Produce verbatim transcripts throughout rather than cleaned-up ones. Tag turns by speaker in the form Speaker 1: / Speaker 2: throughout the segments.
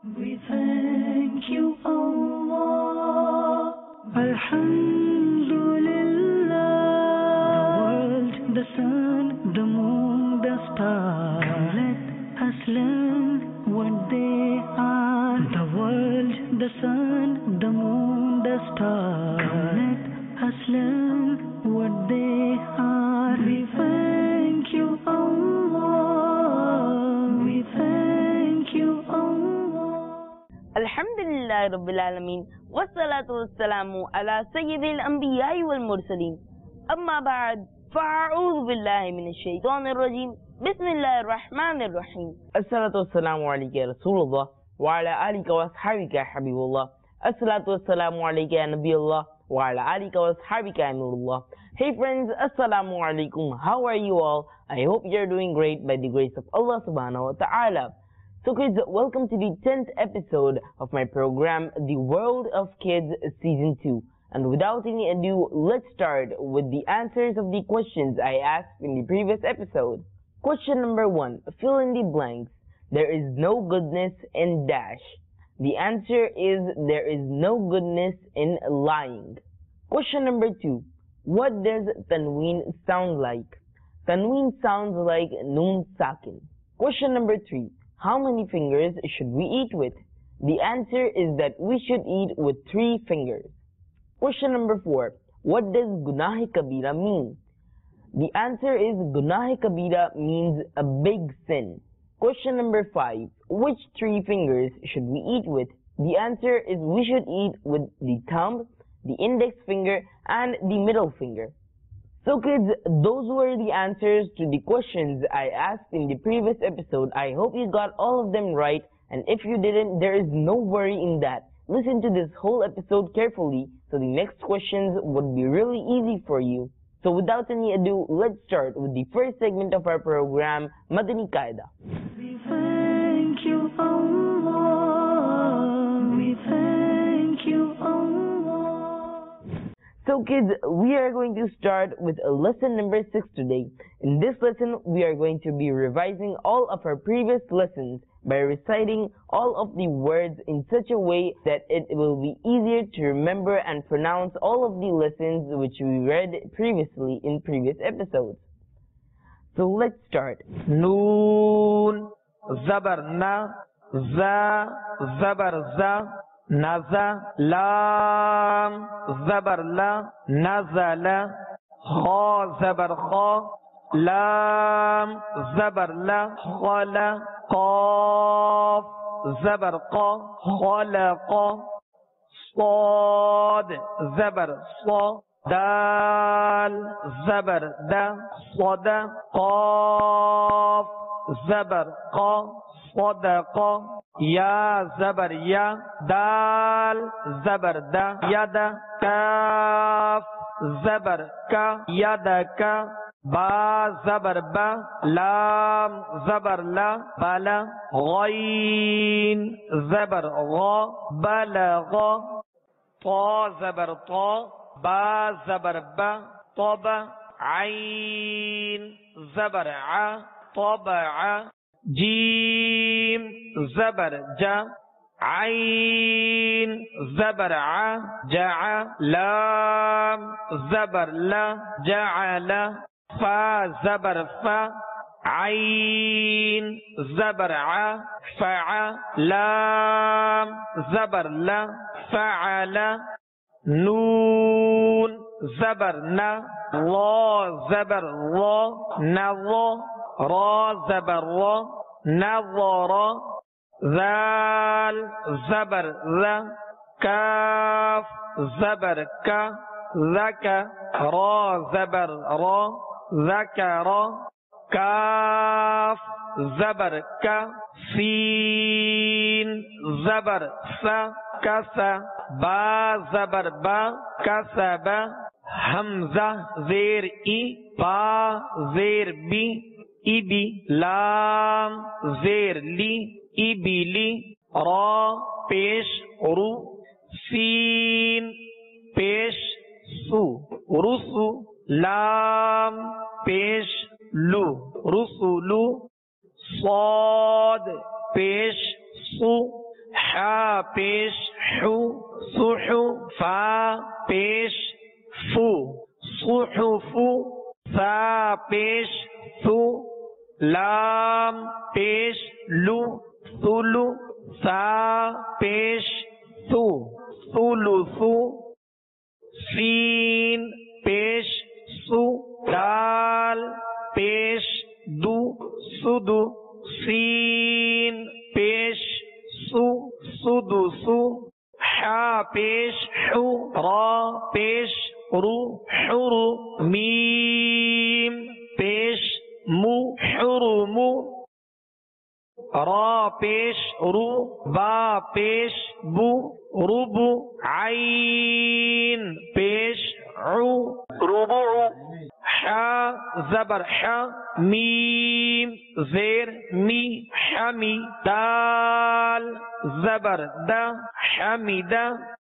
Speaker 1: We thank you, Allah. Alhamdulillah. The world, the sun, the moon, the stars. Let us learn what they are. The world, the sun, the moon, the stars. Let us learn what they are. We thank you, Allah. We thank you, Allah.
Speaker 2: Alhamdulillah Rabbil Alameen Wassalatu wassalamu ala Sayyidil Anbiya'i wal Mursaleen Amma ba'd Fa'a'udhu billahi minash shaitanir rajim Bismillahir Rahmanir Rahim Assalatu wassalamu alayka ya Rasulullah wa ala alika wa ashabika ya Habibullah Assalatu wassalamu alayka ya Nabiyullah wa ala alika wa ashabika ya Nurullah. Hey friends, Assalamu alaikum. How are you all? I hope you're doing great by the grace of Allah subhanahu wa ta'ala. So kids, welcome to the tenth episode of my program, The World of Kids Season two. And without any ado, let's start with the answers of the questions I asked in the previous episode. Question number one, fill in the blanks. There is no goodness in dash. The answer is there is no goodness in lying. Question number two, what does tanween sound like? Tanween sounds like noon sakin. Question number three, how many fingers should we eat with? The answer is that we should eat with three fingers. Question number four, what does Gunah Kabira mean? The answer is Gunah Kabira means a big sin. Question number five, which three fingers should we eat with? The answer is we should eat with the thumb, the index finger, and the middle finger. So kids, those were the answers to the questions I asked in the previous episode. I hope you got all of them right, and if you didn't, there is no worry in that. Listen to this whole episode carefully so the next questions would be really easy for you. So without any ado, let's start with the first segment of our program, Madani Qaida.
Speaker 1: We thank you, Allah. We thank you, Allah.
Speaker 2: So kids, we are going to start with lesson number six today. In this lesson, we are going to be revising all of our previous lessons by reciting all of the words in such a way that it will be easier to remember and pronounce all of the lessons which we read previously in previous episodes. So let's start.
Speaker 3: Noon, zabarna, za, zabarza, naza, lam, zabarla, nazala, kha, zabarkha, lam, zabarla, khala, qaf, zabarqa, khalaqa, sad, zabarsa, dal, zabarda, sada, qaf, zabarqa, sadaqa, ya, zabarya, dal, zabarda, yada, kaf, zabarka, yadaka, با زبر با لام زبر لا بلا غین زبر غا بلغ طا زبر طا با زبر با طب عین زبر ع طبع جیم زبر جا عین زبر ع جع لام زبر لا جعل فا زبر فا عين زبر ع فع لام زبر لا فعل نون زبر نا را زبر را نظا را زبر را نظر ذال زبر ذا كاف زبر کا ذك را زبر را ذكر كاف زبر کا سين زبر سا كسا با زبر با كسب حمزة زير اي با زير بي ابي لام زير لي ابي لي را پیش رو سين پیش سو رسو لام پیش لو رسولو صاد پیش سو حا پیش حو صحو فا پیش فو صحفو سا پیش سو لام پیش لو سولو سا پیش سو سولو سو سین پیش سو دال پیش دو سدو سین پیش سو سدو سو حا پیش حو را پیش رو حرو میم پیش مو حرمو را پیش رو با پیش بو ربو عین پیش عو ربع حا زبر حا میم زیر می حمی دال زبر دا حمیدہ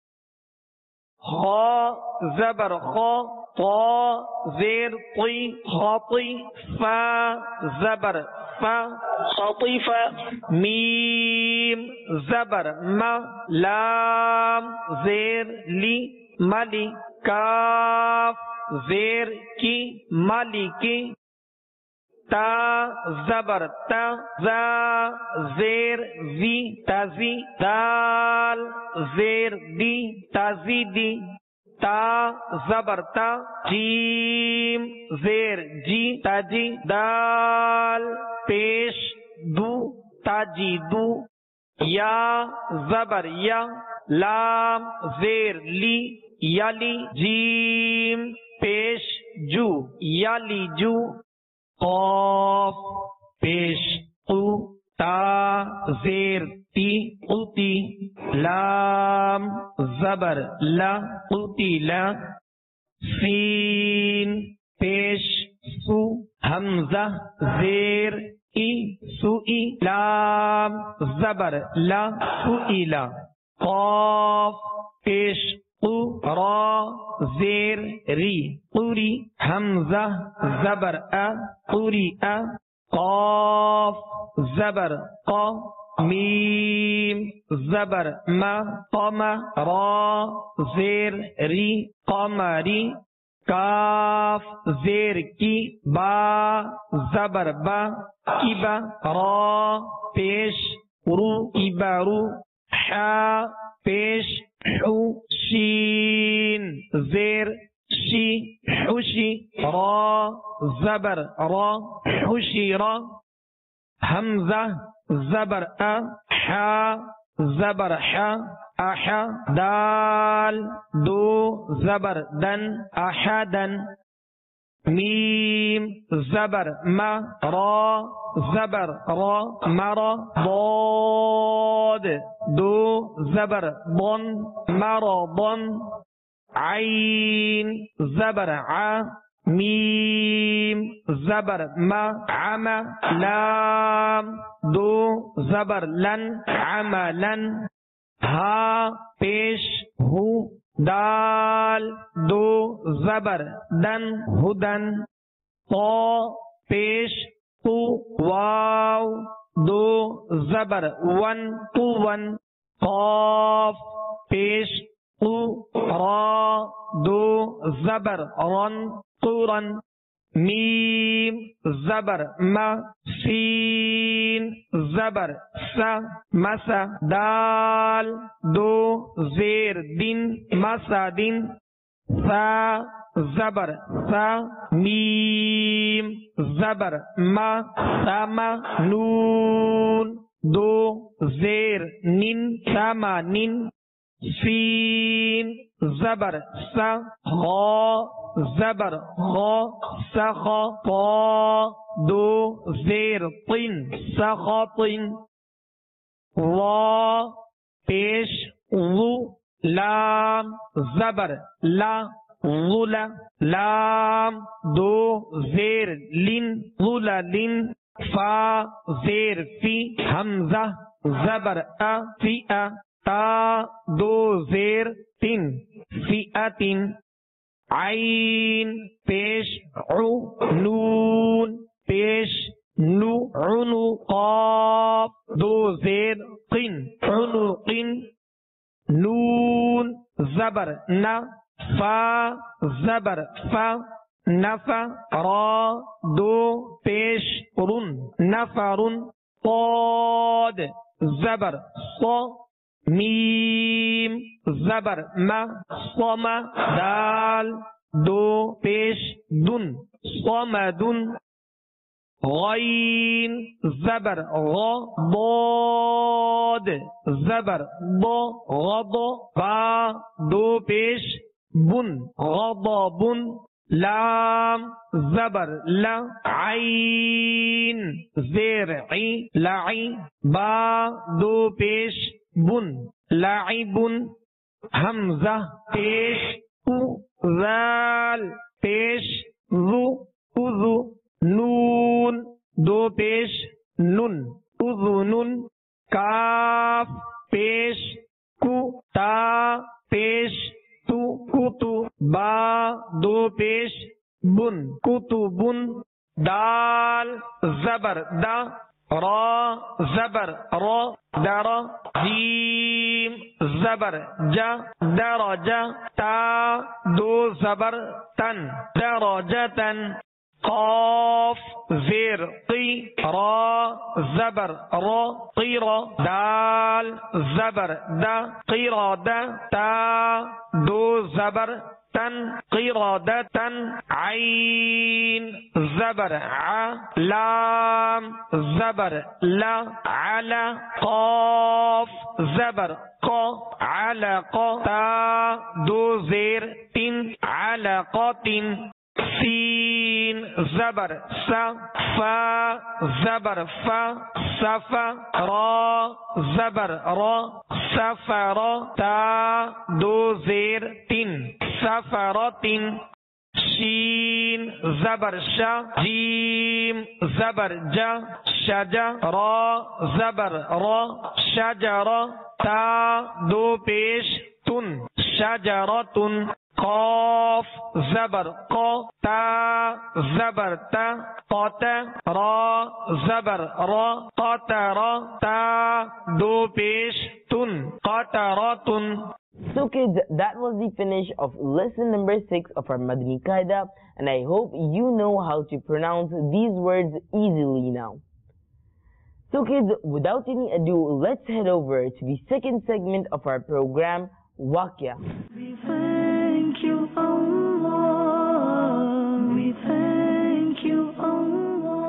Speaker 3: خا زبر خا طا زیر طی خاطی فا زبر فا خطیفہ میم زبر ما لام زیر لی ملی کاف زیر کی ملی کی تا زبر تا زا زیر زی تازی دال زیر دی تازی دی تا زبر تا جیم زیر جی تاجی دال پیش دو تاجی دو یا زبر یا لام زیر لی یالی جیم پیش جو یالی جو قاف پیش قو تا زیر تی قوتی لام زبر لا قوتی لا سین پیش سو حمزہ زیر ای سوئی لام زبر لا سوئی لا قاف پیش قو را زیر ری قوری حمزہ زبر ا قوری ا قاف زبر قا میم زبر ما قام را زیر ری قمری کاف زیر کی با زبر با کی با را پیش رو کی با رو حا پیش حو شین زیر شی حوشی را زبر را حوشی را حمزہ زبر ا حا زبر حا احا دال دو زبر دن احدن میم زبر ما را زبر را مرا ضاد دو زبر ضن مرا ضن عین زبر ع میم زبر ما عم لام دو زبر لن عملن ہا پیش ہو دال دو زبر دن ہدن طا پیش تو واو دو زبر ون تو ون قاف پیش تو را دو زبر رن قرن میم زبر ما سین زبر سا مسا دال دو زیر دن مسا دن سا زبر سا میم زبر ما سما نون دو زیر نن سما نن سین زبر سا خا زبر خا سخا طا دو زیر طن سخاطن وا پیش ضو لام زبر لا ظلا لام دو زیر لن ظلا لن فا زیر فی حمزہ زبر ا فی ا تا دو زیر تن فی اتن عین پیش عو نون پیش نو عنو قاف دو زیر قن عنو قن قن نون زبر نا فا زبر فا نفا را دو پیش رن نفرن قاد زبر صا میم زبر ما صم دال دو پیش دن صمدن غین زبر غا ضاد زبر ضا غض با دو پیش بن غضبن لام زبر لا عین زیر عی لعی با دو پیش بن لعبن حمزہ پیش او ذال پیش ذو اذو نون دو پیش نن اذنن کاف پیش کو تا پیش تو کتو با دو پیش بن کتبن دال زبر دا را زبر را در جیم زبر جا درج تا دو زبر تن درجتن قاف زیر قی را زبر را قیر دال زبر دا قیر دا تا دو زبر تن قردة عين زبر ع لام زبر لا على قاف زبر ق علق تا دو زير تن علقات سين زبر س فا زبر فا صفا را زبر را سفر تا دو زیر تن سفرات شین زبر شا جیم زبر جا شجا را زبر را شجر تا دو پیش تن شجرتن قاف زبر قا تا زبر تا قات را زبر را قاتر تا دو پیش تن قاتراتن.
Speaker 2: So kids, that was the finish of lesson number six of our Madani Qaida, and I hope you know how to pronounce these words easily now. So kids, without any ado, let's head over to the second segment of our program, Waqia.
Speaker 1: We thank you, Allah. We thank you, Allah.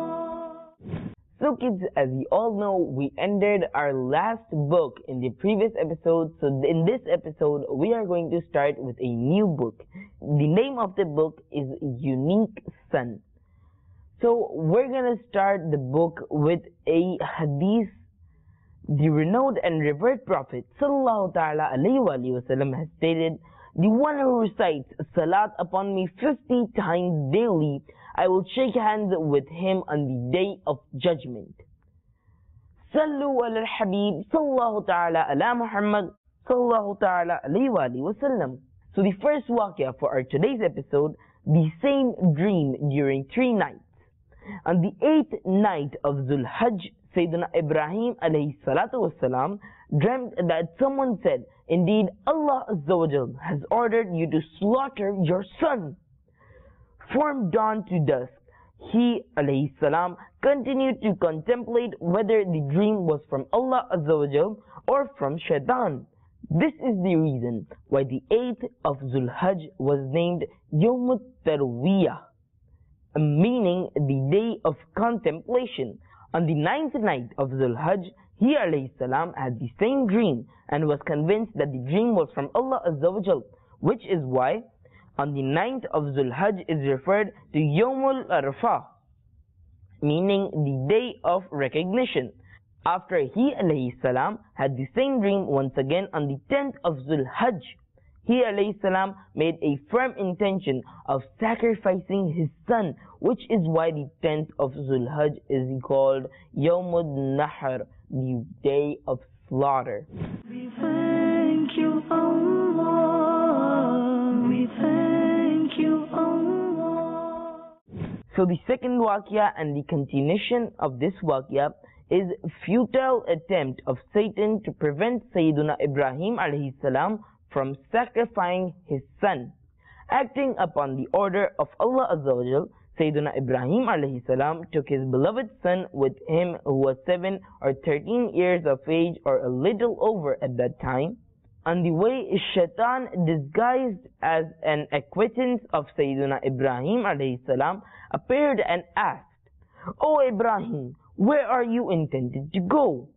Speaker 2: So kids, as you all know, we ended our last book in the previous episode. So in this episode, we are going to start with a new book. The name of the book is Unique Sun. So we're going to start the book with a hadith. The renowned and revered Prophet Sallallahu Ta'ala Alayhi Wa Sallam has stated, the one who recites salat upon me fifty times daily, I will shake hands with him on the day of judgment. Sallu ala al-Habib Sallallahu Ta'ala ala Muhammad Sallallahu Ta'ala Alayhi Wa Sallam. So the first waqia for our today's episode, the same dream during three nights. On the eighth night of Dhul Hajj, Sayyidina Ibrahim alayhi salatu wasalam dreamt that someone said, indeed Allah Azza wa Jal has ordered you to slaughter your son. From dawn to dusk, he alayhi salam continued to contemplate whether the dream was from Allah Azza wa Jal or from Shaitan. This is the reason why the eighth of Dhul Hajj was named Yawmut Tarwiyah, meaning the day of contemplation. On the ninth night of Dhul Hajj, he alayhi salam had the same dream and was convinced that the dream was from Allah Azza wa Jal, which is why on the ninth of Dhul Hajj is referred to Yawmul Arafah, meaning the day of recognition. After he alayhi salam had the same dream once again on the tenth of Dhul Hajj, he alayhi salam made a firm intention of sacrificing his son, which is why the tenth of Dhul Hajj is called Yawmud Nahr, the day of slaughter.
Speaker 1: We thank you, Allah. We thank you, Allah.
Speaker 2: So the second waqia and the continuation of this waqia is futile attempt of Satan to prevent Sayyiduna Ibrahim alayhi salam from sacrificing his son. Acting upon the order of Allah Azza wa Jal, Sayyiduna Ibrahim alayhi salam took his beloved son with him, who was seven or thirteen years of age or a little over at that time. On the way, Shaitan, disguised as an acquaintance of Sayyiduna Ibrahim alayhi salam, appeared and asked, "O Ibrahim, where are you intended to go?"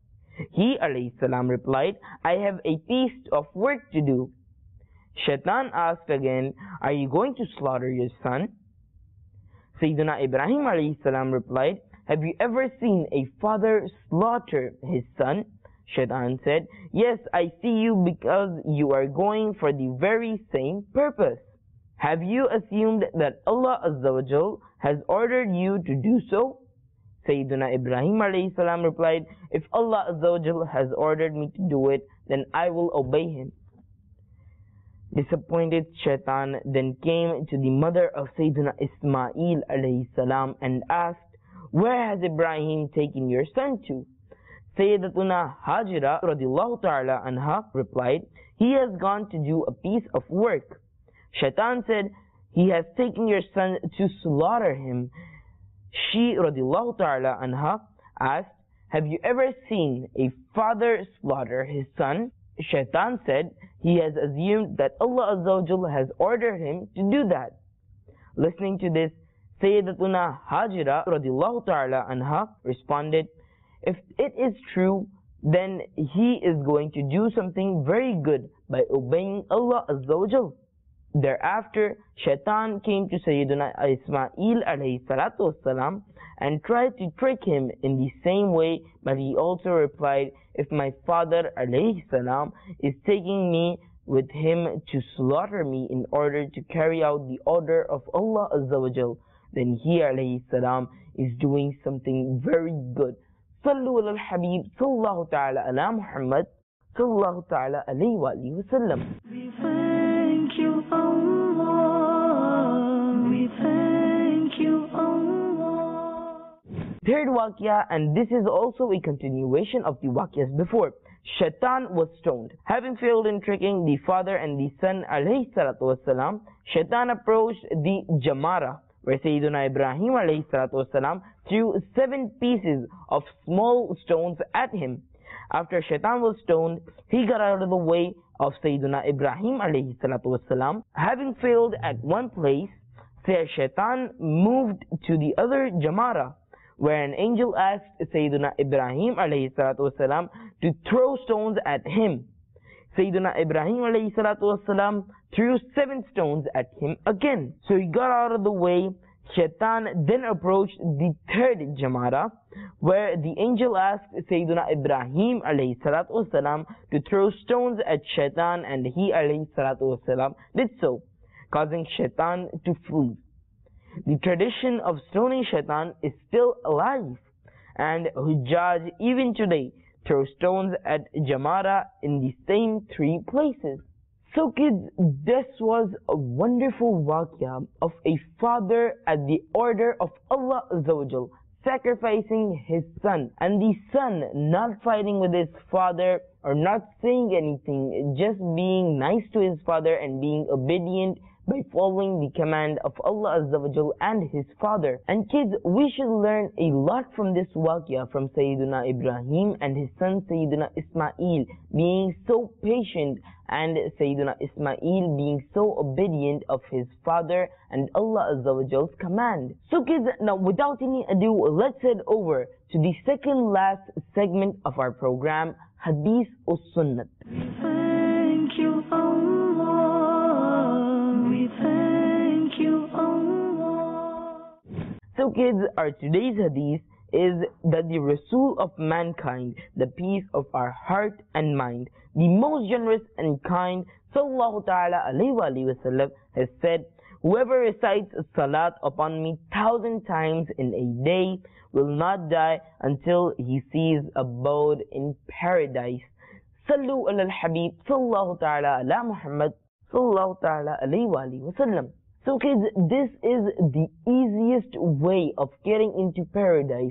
Speaker 2: He alayhi salam replied, "I have a piece of work to do." Shaitan asked again, "Are you going to slaughter your son?" Sayyiduna Ibrahim alayhi salam replied, "Have you ever seen a father slaughter his son?" Shaitan said, "Yes, I see you because you are going for the very same purpose. Have you assumed that Allah Azza wa Jal has ordered you to do so?" Sayyiduna Ibrahim alayhi salam replied, "If Allah Azza wa Jal has ordered me to do it, then I will obey him." Disappointed, Shaitan then came to the mother of Sayyiduna Ismail alayhi salam and asked, "Where has Ibrahim taken your son to?" Sayyidatuna Hajira radiallahu ta'ala anha replied, "He has gone to do a piece of work." Shaitan said, "He has taken your son to slaughter him." She radiallahu ta'ala anha asked, "Have you ever seen a father slaughter his son?" Shaitan said, "He has assumed that Allah Azza wa Jal has ordered him to do that." Listening to this, Sayyidatuna Hajira radiallahu ta'ala anha responded, "If it is true, then he is going to do something very good by obeying Allah Azza wa Jal." Thereafter, Shaitan came to Sayyiduna Ismail alayhi salatu wassalam and tried to trick him in the same way, but he also replied, "If my father alayhi salam is taking me with him to slaughter me in order to carry out the order of Allah Azza wa Jal, then he alayhi salam is doing something very good." Sallu ala al-Habib sallallahu ta'ala ala Muhammad sallallahu ta'ala alayhi wa alihi wa sallam.
Speaker 1: We thank you, Allah. We thank you, Allah.
Speaker 2: Third waqia, and this is also a continuation of the waqias before. Shaitan was stoned. Having failed in tricking the father and the son alayhi salatu wasalam, Shaitan approached the Jamara, where Sayyiduna Ibrahim alayhi salatu wasalam threw seven pieces of small stones at him. After Shaitan was stoned, he got out of the way of Sayyiduna Ibrahim alayhi salatu wasalam. Having failed at one place, Shaitan moved to the other Jamara, where an angel asked Sayyiduna Ibrahim alayhi salatu wasalam to throw stones at him. Sayyiduna Ibrahim alayhi salatu wasalam threw seven stones at him again. So he got out of the way. Shaitan then approached the third Jamara, where the angel asked Sayyiduna Ibrahim alayhi salatu wasalam to throw stones at Shaitan, and he alayhi salatu wasalam did so, causing Shaitan to flee. The tradition of stoning Shaitan is still alive, and Hujjaj even today throw stones at Jamara in the same three places. So kids, this was a wonderful waqia of a father at the order of Allah Azza wa Jal sacrificing his son, and the son not fighting with his father or not saying anything, just being nice to his father and being obedient by following the command of Allah Azza wa Jal and his father. And kids, we should learn a lot from this waqia from Sayyiduna Ibrahim and his son Sayyiduna Ismail being so patient, and Sayyiduna Ismail being so obedient of his father and Allah Azza wa Jal's command. So kids, now without any ado, let's head over to the second last segment of our program, Hadith or Sunnat.
Speaker 1: Thank you, Allah. We thank you, Allah.
Speaker 2: So kids, our today's hadith is that the Rasul of mankind, the peace of our heart and mind, the most generous and kind, sallallahu ta'ala alayhi wa alayhi wa sallam, has said, "Whoever recites salat upon me thousand times in a day will not die until he sees abode in paradise." Sallu ala al-Habib sallallahu ta'ala ala Muhammad sallallahu ta'ala alayhi wa alayhi wa sallam. So kids, this is the easiest way of getting into paradise.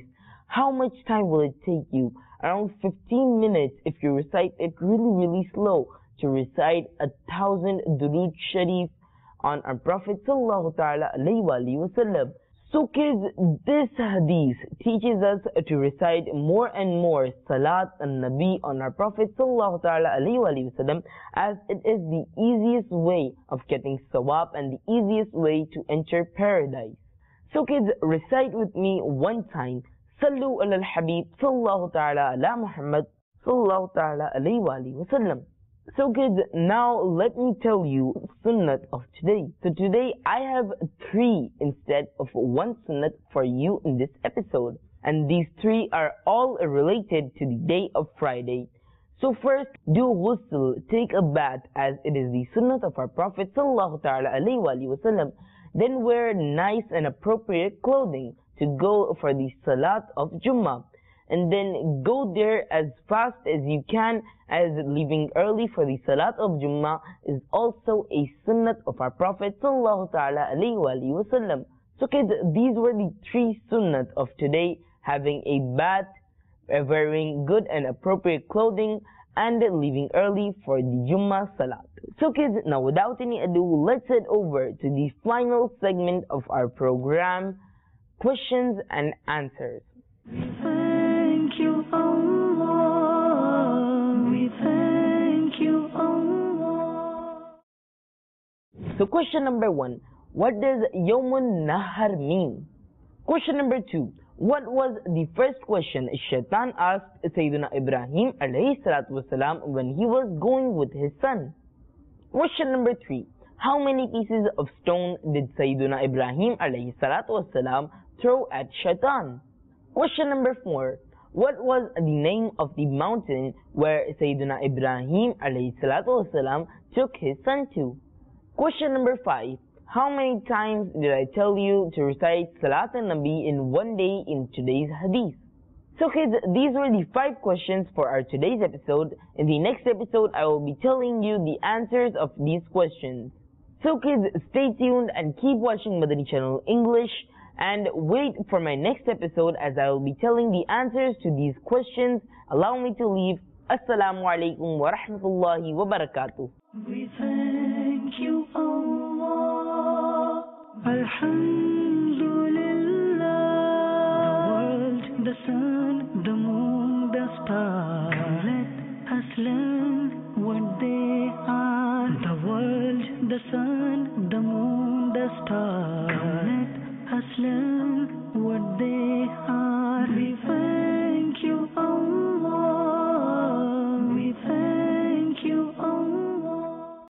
Speaker 2: How much time will it take you? Around fifteen minutes if you recite it really really slow, to recite a thousand durood sharif on our Prophet sallallahu ta'ala alayhi wa sallam. So kids, this hadith teaches us to recite more and more salat and nabi on our Prophet sallallahu ta'ala alayhi wa sallam, as it is the easiest way of getting sawab and the easiest way to enter paradise. So kids, recite with me one time, Sallu ala al-Habib sallallahu ta'ala ala Muhammad sallallahu ta'ala alayhi wa sallam. So kids, now let me tell you sunnat of today. So today I have three instead of one sunnat for you in this episode. And these three are all related to the day of Friday. So first, do ghusl, take a bath, as it is the sunnat of our Prophet sallallahu ta'ala alayhi wa sallam. Then wear nice and appropriate clothing to go for the salat of Jummah. And then go there as fast as you can, as leaving early for the salat of Jummah is also a sunnat of our Prophet sallallahu ta'ala alayhi wa sallam. So kids, these were the three sunnat of today: having a bath, wearing good and appropriate clothing, and leaving early for the Jummah salat. So kids, now without any ado, let's head over to the final segment of our program, questions and answers.
Speaker 1: Thank you, Allah. We thank you, Allah.
Speaker 2: So question number one, what does Yawmun Nahar mean? Question number two, what was the first question Shaitan asked Sayyidina Ibrahim alayhi salatu wasalam when he was going with his son? Question number three, how many pieces of stone did Sayyidina Ibrahim alayhi salatu wasalam throw at Shaitan? Question number four, what was the name of the mountain where Sayyidina Ibrahim alayhi salatu wasalam took his son to? Question number five, how many times did I tell you to recite Salat al-Nabi in one day in today's hadith? So kids, these were the five questions for our today's episode. In the next episode, I will be telling you the answers of these questions. So kids, stay tuned and keep watching Madani Channel English. And wait for my next episode, as I will be telling the answers to these questions. Allow me to leave. Assalamu alaikum wa rahmatullahi wa barakatuh.
Speaker 1: We thank you, Allah. Alhamdulillah. The world, the sun, the moon, the stars. Let us learn what they are. The world, the sun, the moon, the stars. Let us learn what they are.